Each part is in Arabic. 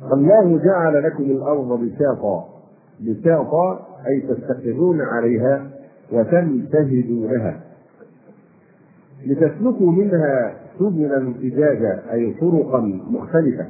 الله جعل لكم الأرض بساطا، بساطا أي تستقرون عليها وتنتهجوا لها، لتسلكوا منها سبلا فجاجا أي طرقا مختلفة.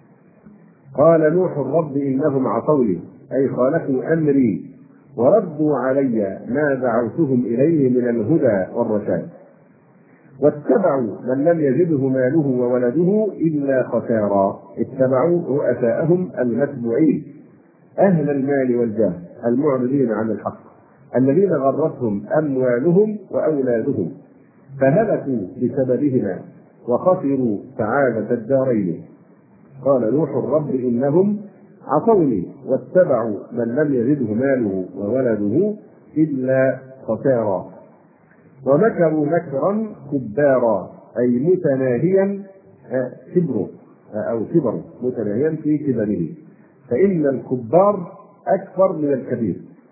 قال نوح رب إنهم عصوني أي خالفوا أمري وردوا علي ما دعوتهم إليه من الهدى والرشاد، واتبعوا من لم يزده ماله وولده إلا خسارا. اتبعوا رؤساءهم المتبوعين أهل المال والجاه المعرضين عن الحق الذين غرتهم أموالهم وأولادهم فهلكوا بسببهما وخسروا سعادة الدارين. قال نوح رب إنهم عصوني واتبعوا من لم يزده ماله وولده إلا خسارا، ومكروا مكرا كبارا أي متناهيا كبره أو كبره متناهيا في كبره، فإن الكبار أكبر من الكبير،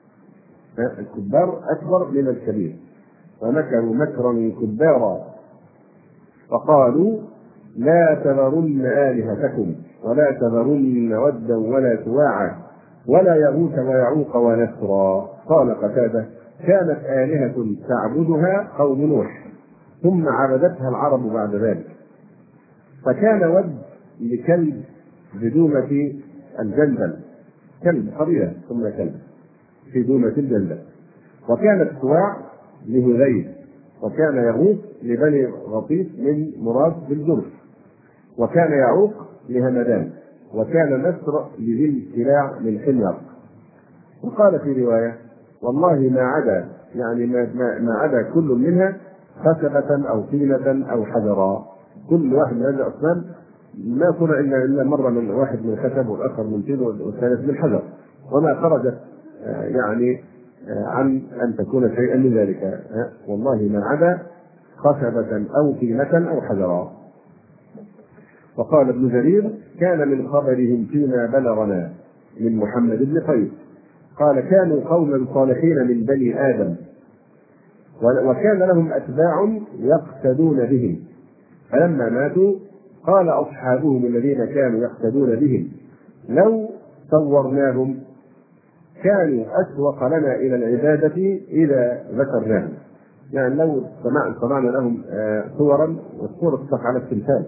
الكبار أكبر من الكبير. ومكروا مكرا كبارا فقالوا لا تذرن آلهتكم ولا تذرن ودا ولا سواعا ولا يغوث ويعوق ونسرا. قال قتادة كانت آلهة تعبدها قوم نوح ثم عبدتها العرب بعد ذلك، فكان ود لكلب بدومة الجندل، كلب قبيلة ثم كلب في دومة الجندل، وكانت سواع لهذيل، وكان يغوث لبني غطيس من مراد بالجرف، وكان يعوق لهمدان، وكان نسر لذي السلاع من حمير. وقال في رواية والله ما عدا يعني ما عدا كل منها خشبة أو طينة أو حجرا، كل واحد من هذه الأصنام ما كنا إلا مرة من واحد من خشب والآخر من طين والثالث من حجر، وما خرجت يعني عن أن تكون شيئا من ذلك، والله ما عدا خشبة أو طينة أو حجرا. وقال ابن جرير كان من خبرهم فيما بلغنا من محمد بن قيس قال كانوا قوما صالحين من بني آدم وكان لهم أتباع يقتدون بهم، فلما ماتوا قال أصحابهم الذين كانوا يقتدون بهم لو صورناهم كانوا أسوق لنا إلى العبادة إذا ذكرناهم. يعني لو صنعنا لهم صورا، والصورة تطلق على التمثال،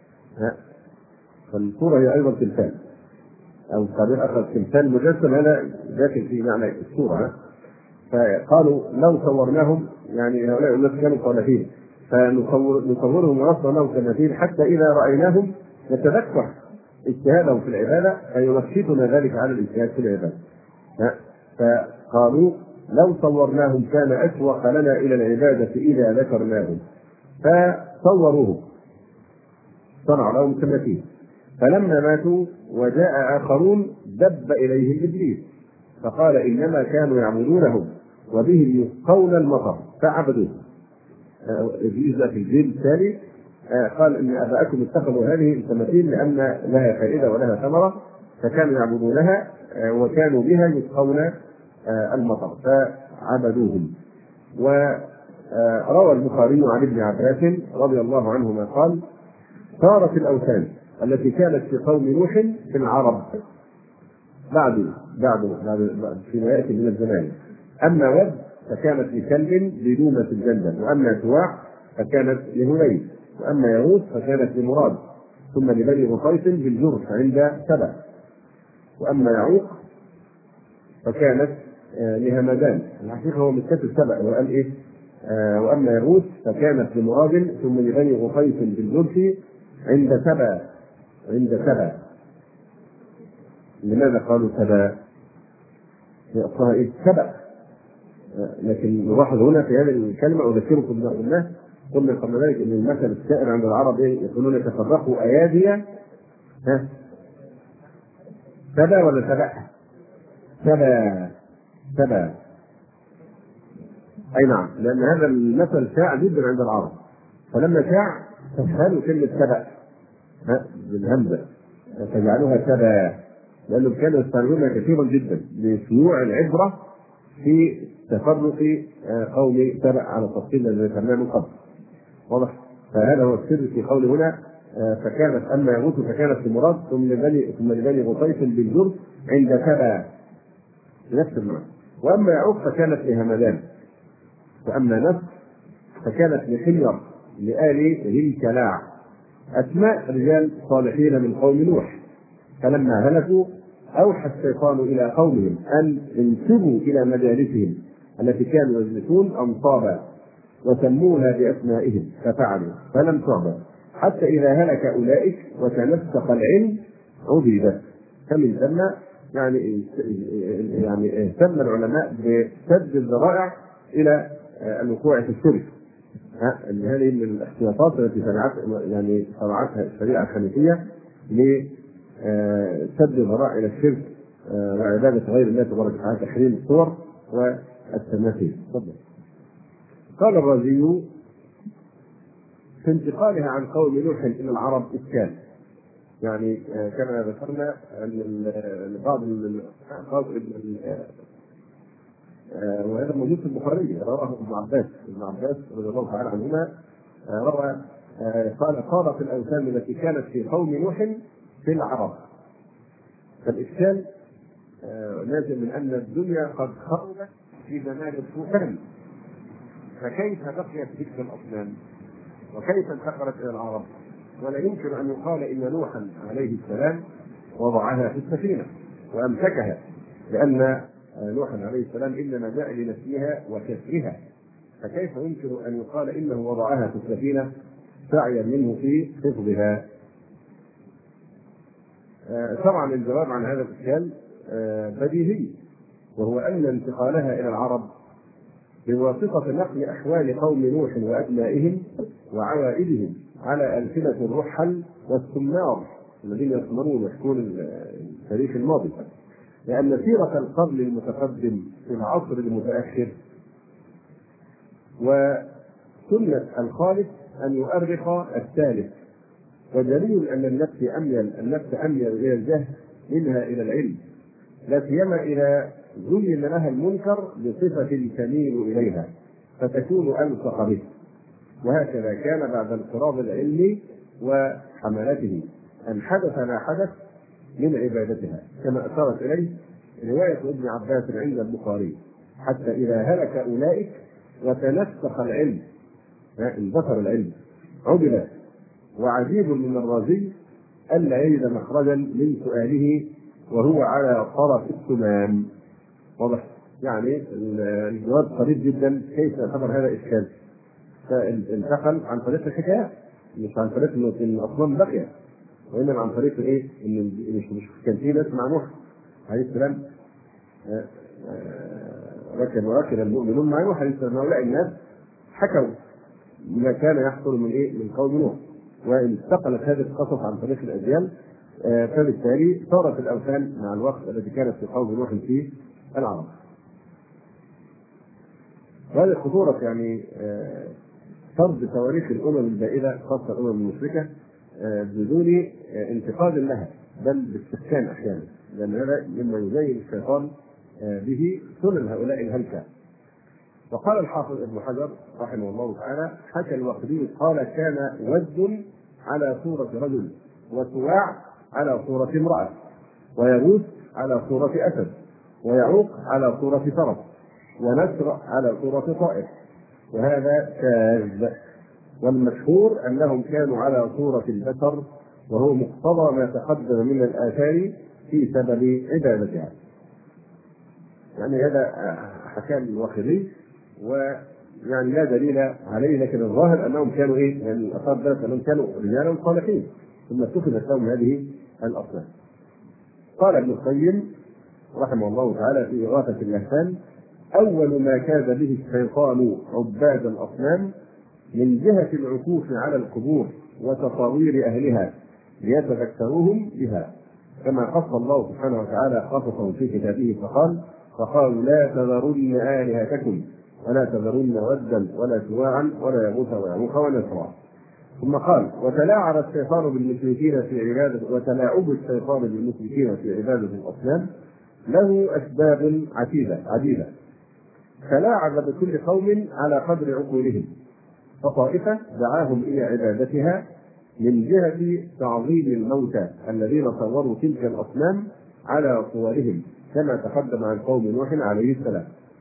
فالصورة هي أيضا تمثال أو تعبير آخر تمثال مجسم، هذا داخل في معنى الصورة. فقالوا لو صورناهم يعني هؤلاء الناس كانوا صالحين فنصورهم ونصور لهم تماثيل حتى إذا رأيناهم نتذكر اجتهادهم في العبادة فينشطنا ذلك على الاجتهاد في العبادة. فقالوا لو صورناهم كان أشوق لنا إلى العبادة إذا ذكرناهم، فصوروه صنعوا لهم تماثيل. فلما ماتوا وجاء آخرون دب إليهم إبليس فقال إنما كانوا يعبدونهم وبهم يسقون المطر فعبدوه. إبليس في الجيل التالي قال إن آباءكم اتخذوا هذه التماثيل لأن لها فائدة ولها ثمرة فكانوا يعبدونها وكانوا بها يسقون المطر فعبدوهم. وروى البخاري عن ابن عباس رضي الله عنهما قال صارت الأوثان التي كانت في قوم نوح في العرب بعد فيما يأتي من الزمان، أما ود فكانت لكلب بدومة الجندل، وأما سواع فكانت لهذيل، وأما يغوث فكانت لمراد، ثم لبني غطيس بالجرف عند سبع، وأما يعوق فكانت لهمدان. الحقيقة هو متكتب سبع وقال إيه وأما يغوث فكانت لمراد ثم لبني غطيس بالجرف عند سبع. لماذا قالوا سبع؟ هي أصلها إيه؟ سبع، لكن نلاحظ هنا في هذه الكلمة أذكركم بالله قلنا قبل ذلك أن المثل السائر عند العرب يقولون تفرقوا أيادي سبع ولا سبع؟ سبع أي نعم، لأن هذا المثل شاع جدا عند العرب، فلما شاع تفهموا كلمة سبع بالهمزة فجعلوها سبع، لأنهم كانوا يستخدمونها كثيرا جدا لشيوع العبرة في تفرق قوم سبع على التفصيل الذي ذكرناه من قبل. واضح؟ فهذا هو السر في قول هنا فكانت أما يغوث فكانت لمراد ثم لبني غطيف بالجرد عند سبا بنفس المعنى. وأما يعوق فكانت لهمدان. وأما نفس فكانت لحمير لآل ذي الكلاع، أسماء رجال صالحين من قوم نوح. فلما هلكوا أوحى الشيطان إلى قومهم أن انسبوا إلى مجالسهم التي كانوا يجلسون أنصابا وسموها بأسمائهم ففعلوا فلم تعبد حتى إذا هلك أولئك وتنسق العلم عبدت. فمن ثم يعني اهتم العلماء بسد الذرائع إلى الوقوع في الشرك. هذه من الاحتياطات التي شرعتها الشريعة الحنيفية لسد الذرائع إلى الشرك وعبادة غير الله تبارك وتعالى، تحريم الصور والتماثيل. قال الرازي في انتقالها عن قوم نوح إلى العرب إشكال، يعني كما ذكرنا أن بعض وهذا موجود في البخاري، رواه ابن عباس رضي الله تعالى عنهما، روى قال صارت الأوثان التي كانت في قوم نوح في العرب. فالإشكال نازل من أن الدنيا قد خرجت في زمان الطوفان، فكيف بقيت تلك الأصنام وكيف انتقلت إلى العرب؟ ولا يمكن أن يقال إن نوحا عليه السلام وضعها في السفينة وأمسكها، لأن نوحا عليه السلام إنما جاء لنسيها وكسرها، فكيف يمكن أن يقال إنه وضعها في السفينة سعيا منه في حفظها؟ طبعا الجواب عن هذا الإشكال بديهي، وهو أن انتقالها إلى العرب بواسطة نقل أحوال قوم نوح وأبنائهم وعوائدهم على ألسنة الرحل والسمار الذين يسمرون ويحكون التاريخ الماضي، لأن سيرة القرن المتقدم في العصر المتأخر وسنة الخالق أن يؤرخ الثالث، ودليل أن النفس أميل إلى الجهل منها إلى العلم، لا سيما إذا زين لها المنكر بصفة تميل إليها فتكون ألصق به. وهكذا كان بعد انقراض العلم وحملته أن حدث ما حدث من عبادتها، كما أشارت إليه رواية ابن عباس عند البخاري: حتى إذا هلك أولئك وتنسخ العلم، انبثر العلم عبد. وعجيب من الرازي ألا يجد مخرجا من سؤاله وهو على طرف السمان. واضح؟ يعني الجواب قريب جدا. كيف يعتبر هذا إشكال؟ فانتقل عن طريق الحكايات، مش عن طريق ان الاصنام باقيه، وانما عن طريق ايه؟ ان مش كان في ناس مع نوح عليه السلام ركب المؤمنون مع نوح عليه السلام، هؤلاء الناس حكوا ما كان يحصل من قوم نوح، وانتقلت هذه القصص عن طريق الاجيال، فبالتالي صارت الاوثان مع الوقت التي كانت في قوم نوح في العرب. وهذه خطورة فرض تواريخ الامم البائده خاصه الامم المشركه بدون انتقاد لها، بل باستحسان احيانا، لان هذا مما يزين الشيطان به سنن هؤلاء الهلكه. وقال الحافظ ابن حجر رحمه الله تعالى: حكى الوقدي قال: كان ود على صوره رجل، وسواع على صوره امراه، ويغوث على صوره اسد، ويعوق على صوره فرس، ونسر على صوره طائر. وهذا شاذ، والمشهور أنهم كانوا على صورة البشر، وهو مقتضى ما تقدم من الآثار في سبب عبادتها. يعني هذا حكى الواخذي، ويعني لا دليل عليه، لكن الظاهر أنهم كانوا يعني الآثار ذلك أنهم كانوا رجالا صالحين ثم اتخذت لهم هذه الأصنام. قال ابن القيم رحمه الله تعالى في إغاثة اللهفان: أول ما كاد به الشيطان عباد الأصنام من جهة العكوف على القبور وتصاوير أهلها ليتذكروهم بها، كما قص الله سبحانه وتعالى قصصهم في كتابه فقال: فقالوا لا تذرن آلهتكم ولا تذرن ودا ولا سواعا ولا يغوث ويعوق ونسرا. ثم قال: وتلاعب الشيطان بالمشركين في عبادة الأصنام له أسباب عديدة، تلاعب بكل قوم على قدر عقولهم، فطائفة دعاهم إلى عبادتها من جهة تعظيم الموتى الذين صوروا تلك الأصنام على صورهم كما تقدم عن قوم نوح عليه السلام.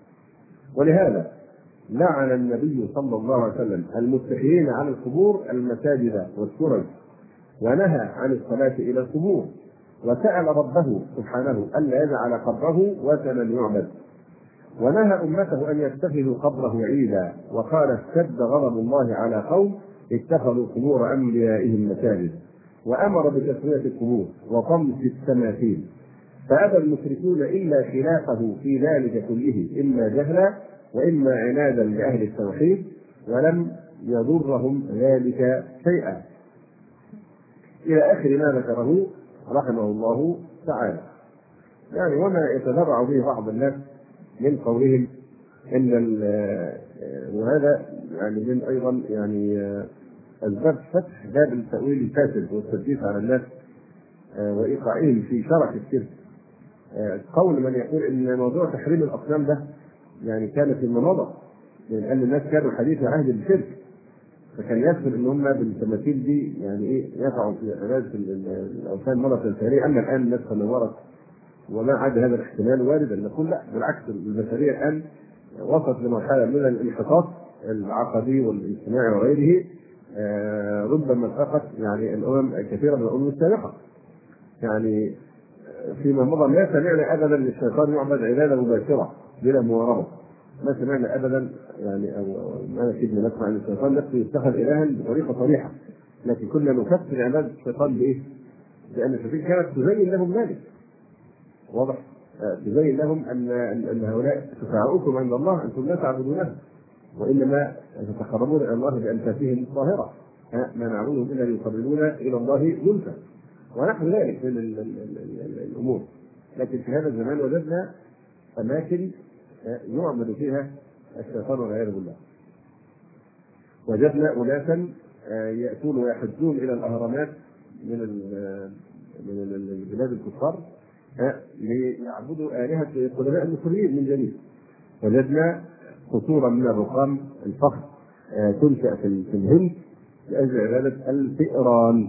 ولهذا لعن النبي صلى الله عليه وسلم المتخذين على القبور المساجد والسرج، ونهى عن الصلاة إلى القبور، وسأل ربه سبحانه ألا يجعل قبره وثنا يعبد، ونهى أمته أن يتخذوا قبره عيدا، وقال اشتد غضب الله على قوم اتخذوا قبور أنبيائهم مساجد، وأمر بتسوية القبور وطمس التماثيل، فأبى المشركون إلا خلافه في ذلك كله، إما جهلا وإما عنادا لأهل التوحيد، ولم يضرهم ذلك شيئا، إلى آخر ما ذكره رحمه الله تعالى. يعني وما يتذرع به بعض الناس من قولهم ان وهذا يعني من ايضا يعني اسباب فتح باب التاويل الفاسد والتدليس على الناس وايقاعهم في شرك الشرك. قول من يقول ان موضوع تحريم الاصنام ده يعني كان في الماضي، لان الناس كانوا حديث عهد بالشرك، فكان يسهل ان هم بالتماثيل دي يعني ايه يقعوا في عباده الاوثان مره ثانيه. اما الان الناس تنورت وما عاد هذا الاحتمال واردا، نقول لا بالعكس، البشريه الان وصلت لمرحله من الانحطاط العقدي والاجتماعي وغيره ربما فقط يعني الامم كثيره من الامم السابقه. يعني فيما مضى ما سمعنا ابدا للشيطان يعبد عباده مباشره بلا مواربه، ما سمعنا ابدا يعني او ما كنا نسمع ان الشيطان نفسه يتخذ الها بطريقه صريحه، لكن كنا نكفر عباده الشيطان بايه؟ لان الشياطين كانت تزين لهم ذلك، واضح؟ تبين لهم ان هؤلاء شفعاؤكم عند الله، انتم لا تعبدونه وانما تتقربون الى الله بانفاسهم الطاهره، ما نعبدهم الا ليقربونا الى الله زلفى ونحو ذلك من الامور. لكن في هذا الزمان وجدنا اماكن يعبد فيها الشيطان والعياذ بالله. وجدنا اناسا ياتون ويحجون الى الاهرامات من البلاد الكفار ليعبدوا آلهة القدماء المصريين من جديد. وجدنا قصورا من الرخام الفخم تنشأ في الهند لأجل عبادة الفئران،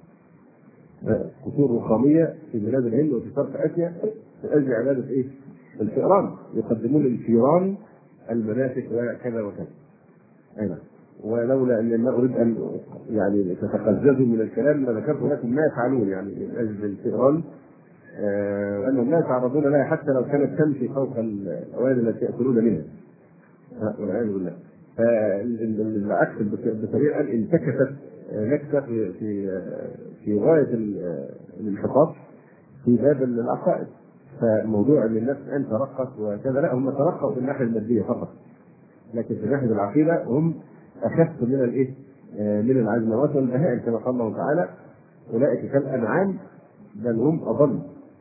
قصور رخامية في بلاد الهند وفي شرق آسيا لأجل عبادة إيه؟ الفئران، يقدمون للفئران المناسك وكذا وكذا. أيضا ولولا أن ما أريد أن يعني تتقززوا من الكلام لذكرت لكم ما يفعلون يعني من أجل الفئران، وأنهم لا يتعرضون لها حتى لو كانت تمشي فوق الأواني التي يأكلون منها والعياذ بالله. فالعكس بطريقة انتكست نكسة في غاية الانحطاط في باب العقائد. فموضوع ان الناس ان ترقص وكذا، لا، هم ترقصوا في الناحية المادية فقط، لكن في ناحية العقيدة هم أخف من الايه؟ من العزمات والبهائم كما قال الله تعالى: أولئك كالأنعام بل هم أضل.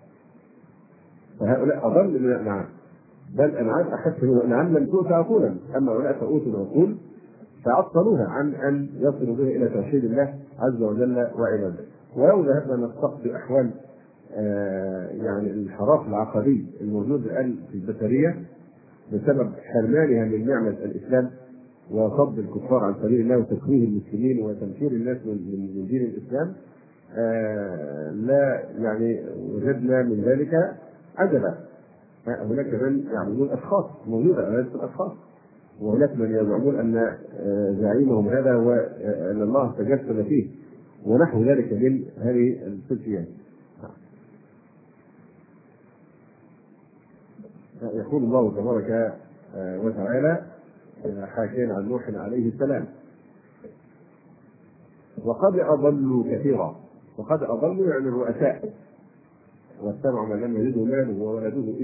فهؤلاء أضل من الأنعام، بل الأنعام أخف من الأنعام لم تؤت عقولا، أما هؤلاء فأوتوا العقول فعطلوها عن أن يصلوا بها إلى توحيد الله عز وجل وعباده. ولو ذهبنا نستقصي أحوال يعني الانحراف العقدي الموجود الآن في البشرية بسبب حرمانها من نعمة الإسلام وصد الكفار عن سبيل الله وتكفير المسلمين وتنفير الناس من دين الإسلام، لا يعني وجدنا من ذلك عجبا. هناك من يعبدون اشخاص، موجوده عباده الاشخاص، وهناك من يزعمون ان زعيمهم هذا هو ان الله تجسد فيه ونحو ذلك من هذه الفتيات. يقول الله تبارك وتعالى حاكيا عن نوح عليه السلام: وقد اضلوا كثيرا. وقد اضلوا يعني الرؤساء، واتبعوا من لم يجده ماله وولده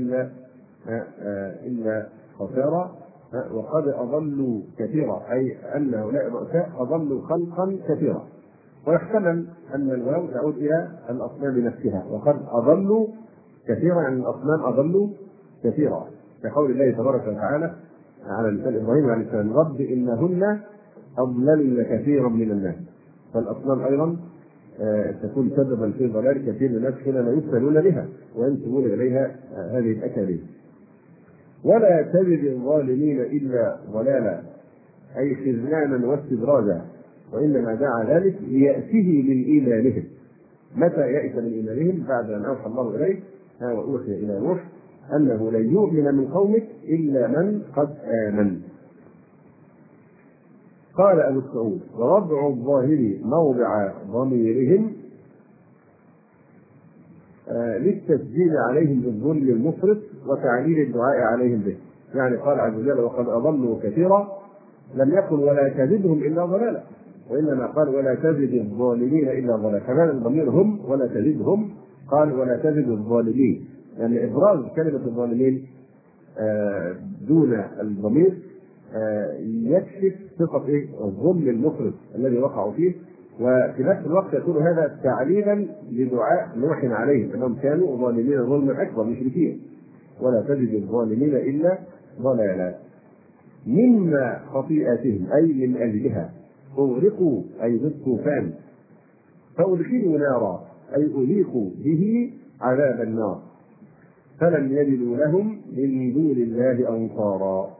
الا خسارا. وقد اضلوا كثيرا اي ان هؤلاء الرؤساء اضلوا خلقا كثيرا. ويحتمل ان الواو تعود الى الاصنام نفسها، وقد اضلوا كثيرا يعني الاصنام اضلوا كثيرا، كقول الله تبارك وتعالى على لسان ابراهيم عليه السلام: رب انهن اضللن كثيرا من الناس. فالاصنام ايضا تكون سببا في ضلال كثير من الناس حينما يسألون بها وينسبون اليها هذه الاكاذيب. ولا تجد الظالمين الا ضلالا اي خذلانا واستدراجا. وإنما دعا ذلك ليأسه من إيمانهم. متى يأس من إيمانهم؟ بعد أن أوحى الله إليه وأوحي إلى نوح أنه لن يؤمن من قومك إلا من قد آمن. قال أبو السعود: ووضع الظاهر موضع ضميرهم للتسجيل عليهم بالظلم المفرط وتعليل الدعاء عليهم به. يعني قال عز وجل: وقد أضلوا كثيرا، لم يقل ولا تزدهم إلا ضلالا، وإنما قال ولا تزد الظالمين إلا ضلالا. كمان الضمير هم ولا تزدهم، قال ولا تزد الظالمين، يعني إبراز كلمة الظالمين دون الضمير يكشف صفة الظلم المفرط الذي وقعوا فيه، وفي نفس الوقت يكون هذا تعليلا لدعاء نوح عليهم انهم كانوا ظالمين ظلما اكبر مشركين. ولا تجد الظالمين الا ضلالا. مما خطيئتهم اي من اجلها اغرقوا اي بالطوفان، فادخلوا نارا اي اذيقوا به عذاب النار، فلم يجدوا لهم من دون الله انصارا.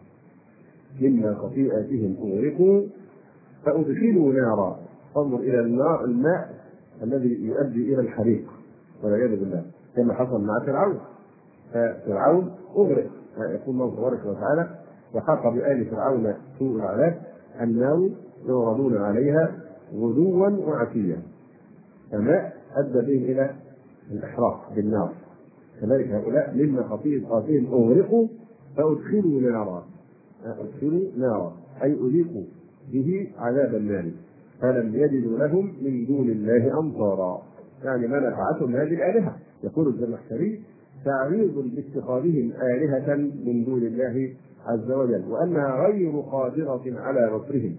مما خطيئتهم اغرقوا فادخلوا نارا. انظر الى النار، الماء الذي يؤدي الى الحريق والعياذ بالله، كما حصل مع فرعون. فرعون اغرق، يقول الله تبارك وتعالى: وحاق بآل فرعون سوء العذاب النار يعرضون عليها غدوا وعشيا. الماء ادى بهم الى الاحراق بالنار. كذلك هؤلاء مما خطيئتهم اغرقوا فادخلوا نارا. ادخلوا نارا اي اذيقوا به عذاب النار، فلم يجدوا لهم من دون الله انصارا. يعني ما نفعتهم هذه الالهه. يقول الزمخشري: تعريض باتخاذهم الهه من دون الله عز وجل، وانها غير قادره على نصرهم،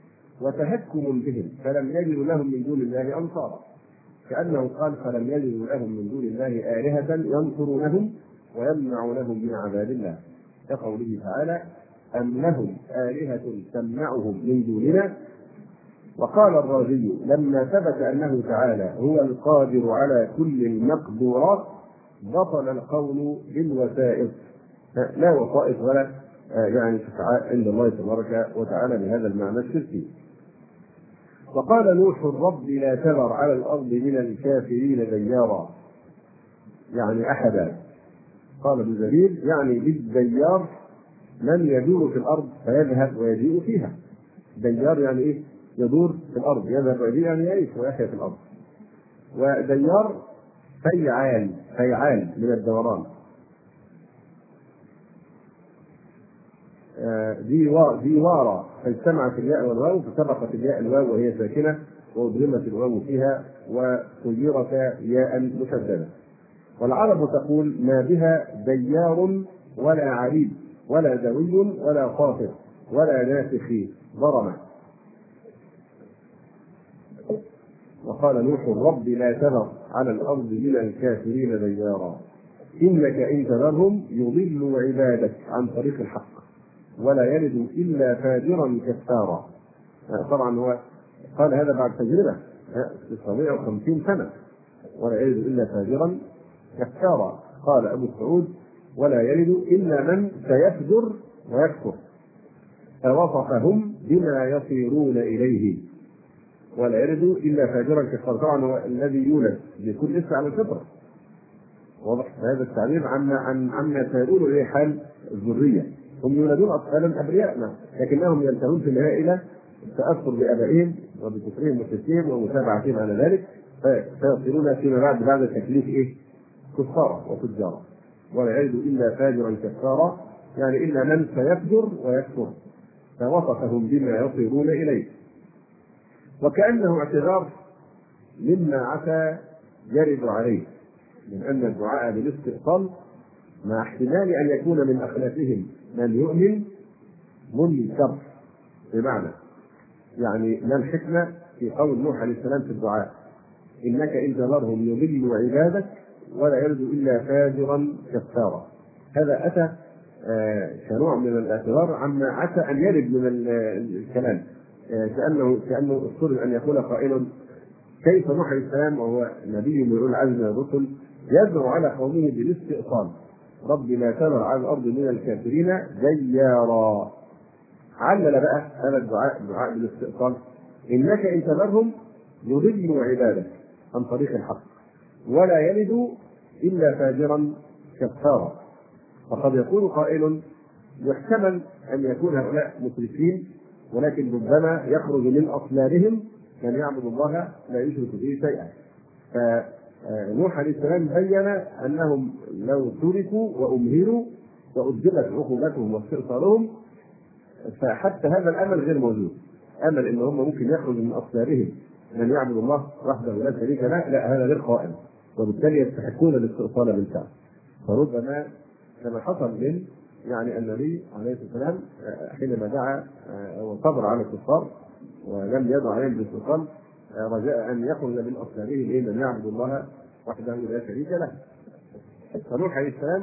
وتهكم بهم، فلم يجدوا لهم من دون الله انصارا. كانه قال: فلم يجدوا لهم من دون الله الهه ينصرونهم ويمنعونهم من عذاب الله، كقوله تعالى: أم لهم آلهة تمنعهم من دوننا. وقال الرازي: لما ثبت أنه تعالى هو القادر على كل المقدورات بطل القول بالوسائط، لا وسائط ولا يعني شفعاء عند الله تبارك وتعالى بهذا المعنى الشركي. وقال نوح: رب لا تذر على الأرض من الكافرين ديارا، يعني أحدا. قال ابن جرير: يعني بالديار من يدور في الارض فيذهب ويجيء فيها. ديار يعني ايه؟ يدور في الارض، يذهب ويجيء يعني يعيش ويحيا في الارض. وديار فيعال من الدوران. ديوارا فاجتمعت الياء والواو فسبقت الياء الواو وهي ساكنه وأضغمت الواو فيها وسيرت ياء مشدده. والعرب تقول: ما بها ديار ولا عريب ولا دوي ولا خاطر ولا ناسخ ضرمه. وقال نوح: رب لا تذر على الارض من الكافرين ديارا، انك ان تذرهم يضلوا عبادك عن طريق الحق ولا يلدوا الا فاجرا كفارا. طبعا هو قال هذا بعد تجربه 950 سنه، ولا يلد الا فاجرا كفارا. قال ابو السعود: ولا يلد إلا من سيفجر ويكفر، فوصفهم بما يصيرون إليه. ولا يلد إلا فاجرا كفر. طبعا هو الذي يولد بيكون لسه على الفطرة، واضح هذا التعبير عما سيكون إليه حال الذرية. هم يولدون أطفالا أبرياء، لكنهم ينتهون في النهاية إلى التأثر بآبائهم وبكفرهم وشركهم ومتابعتهم على ذلك، فيصيرون فيما بعد التكليف كفارا وفجارا. ولا يجد الا فاجرا كفارا، يعني الا من سيفجر ويكفر، فوصفهم بما يصيرون اليه. وكانه اعتذار مما عسى يرد عليه من ان الدعاء بالاستئصال مع احتمال ان يكون من اخلاقهم من يؤمن منكر. بمعنى يعني ما الحكمه في قول نوح عليه السلام في الدعاء: انك ان تذرهم يضلوا عبادك ولا يلد الا فاجرا كفارا. هذا اتى كنوع من الاعتذار عما عسى ان يرد من الكلام، كانه اضطر ان يقول قائل: كيف نوح عليه السلام وهو نبي من اولي العزم من الرسل يدعو على قومه بالاستئصال؟ رب لا تذر على الارض من الكافرين ديارا. علل بقى هذا الدعاء بالاستئصال إنك إن تذرهم يضلوا عبادك عن طريق الحق ولا يلدوا إلا فاجرا كفارا. فقد يقول قائل يحتمل أن يكون هؤلاء مسرفين، ولكن ربما يخرج من أصلابهم من يعبد الله لا يشرك به شيئا. فنوح عليه السلام بين أنهم لو تركوا وأمهلوا وأجلت عقوبتهم واستئصالهم فحتى هذا الأمل غير موجود. أمل إن هم ممكن يخرجوا من أصلابهم من يعبد الله وحده لا شريك له، لا، هذا غير قائم، وبالتالي يستحقون الاستئصال بالفعل. فربما كما حصل من النبي عليه الصلاه والسلام حينما دعا وصبر على الكفار ولم يدع عليهم بالاستئصال رجاء ان يخرج من اصلابهم من يعبد الله وحده لا شريك له. فنوح عليه السلام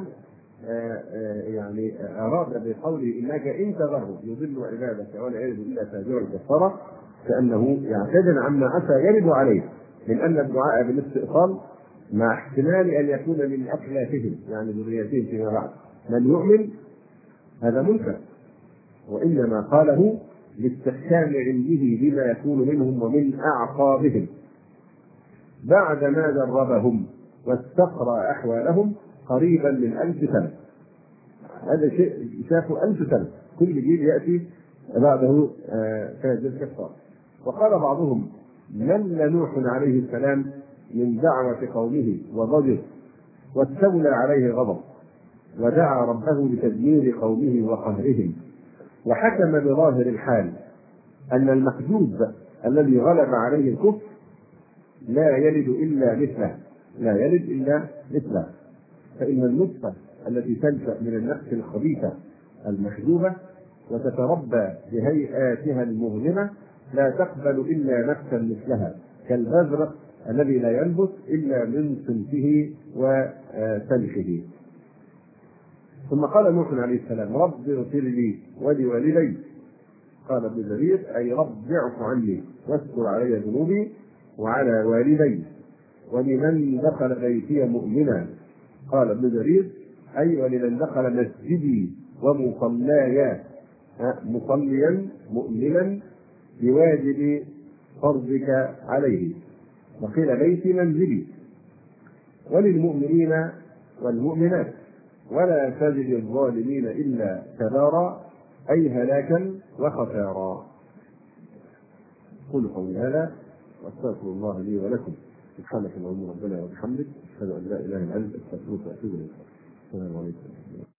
اراد بقوله انك ان تذرهم يضلوا عبادك ولا يلدوا الا فاجرا كفارا كانه يعتذر عما عسى يرد عليه من ان الدعاء بالاستئصال مع احتمال ان يكون من اخلافهم ذريتهم فيما بعد من يؤمن، هذا منكر، وانما قاله لاستحكام علمه بما يكون منهم ومن اعقابهم بعدما دربهم واستقرى احوالهم قريبا من 1000 سنه. هذا شيء شافه 1000 سنه، كل جيل ياتي بعده فاجر كفار. وقال بعضهم من نوح عليه السلام من دعوة قومه وضجر واستولى عليه غضب ودعا ربه بتدمير قومه وقهرهم، وحكم بظاهر الحال أن المحجوب الذي غلب عليه الكفر لا يلد إلا مثله، فإن النطفة التي تنشأ من النفس الخبيثة المحجوبة وتتربى بهيئاتها المظلمة لا تقبل إلا نفسا مثلها كالبذر الذي لا ينبت إلا من صنفه وسلخه. ثم قال نوح عليه السلام رب اغفر لي ولوالدي. قال ابن جرير أي رب اعف عني واستر علي ذنوبي وعلى والدي ولمن دخل بيتي مؤمنا. قال ابن جرير أي ولمن دخل مسجدي ومصلاي مصليا مؤمنا بواجب فرضك عليه. وقيل بيتي منزلي. وللمؤمنين والمؤمنات ولا تجد الظالمين إلا تبارا أي هلاكا وخسارا. قل قولي هذا واستغفر الله لي ولكم. سبحانك اللهم ربنا وبحمدك أشهد أن لا إله إلا أنت أستغفرك وأتوب إليك. السلام عليكم.